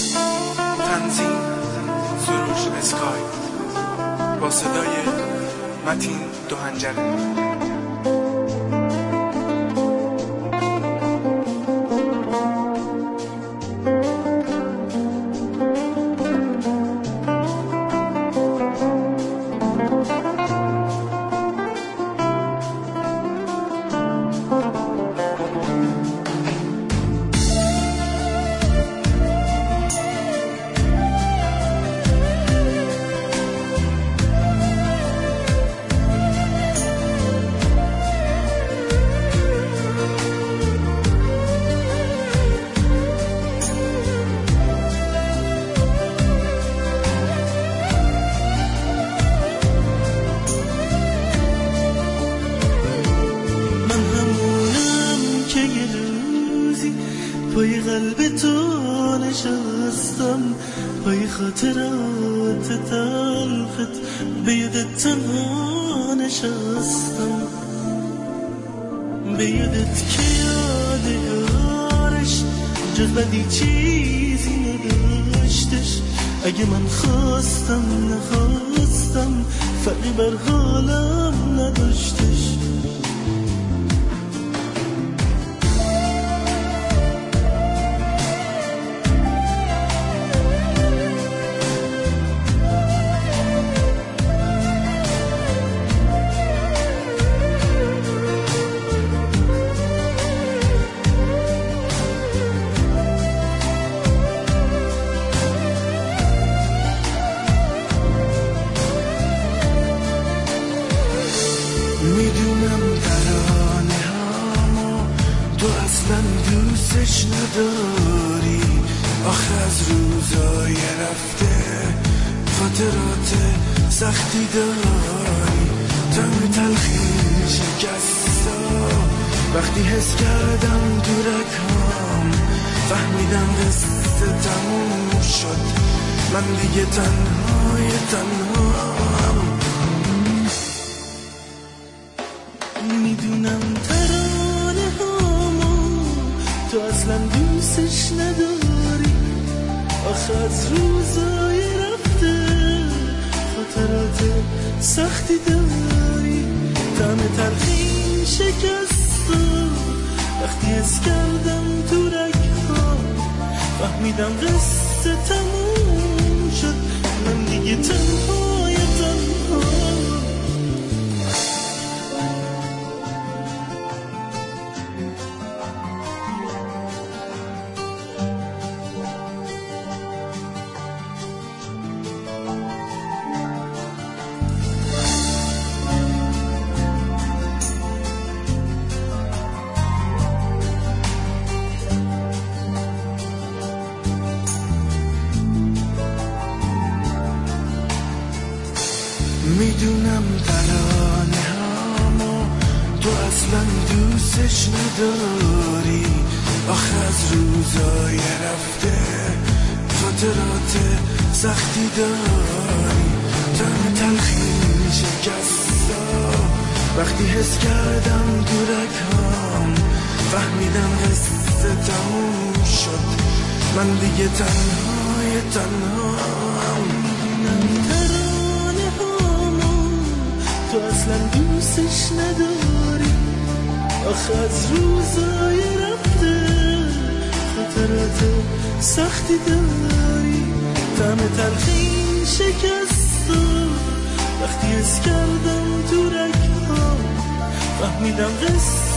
تنظیم سروش اسکای با صدای متین دهنجره. پای قلب تو نشستم، پای خاطرات تلخت به یادت تنها نشستم، به یادت که یاد یارش جز بدی چیزی نداشتش. اگه من خواستم نخواستم فرقی بر حالم نداشتش. میدونم ترانه هامو تو اصلا دوستش نداری، آخه از روزای رفته خاطرات سختی داری. تم تلخی شکستا وقتی حس کردم دورکام، فهمیدم قصه تموم شد، من دیگه تنهای تنهام. میدونم ترانه هامو تو اصلا دوستش نداری، آخه از روزای رفته خاطرات سختی داری. دم تلخی شکست وقتی حس کردم تو رگ‌هام، فهمیدم قصه تموم شد، من دیگه تنهای تنهام. میدونم ترانه هامو تو اصلا دوستش نداری، آخه از روزای رفته خاطرات سختی داری. تم تلخی شکستا وقتی حس کردم دورکام، فهمیدم قصه تموم شد، من دیگه تنهای تنهام. تو اصلا دوستش نداری، آخه از روزای رفته خاطرات سختی داری. دم تلخی شکست وقتی حس کردم تو رگ‌هام، فهمیدم قصه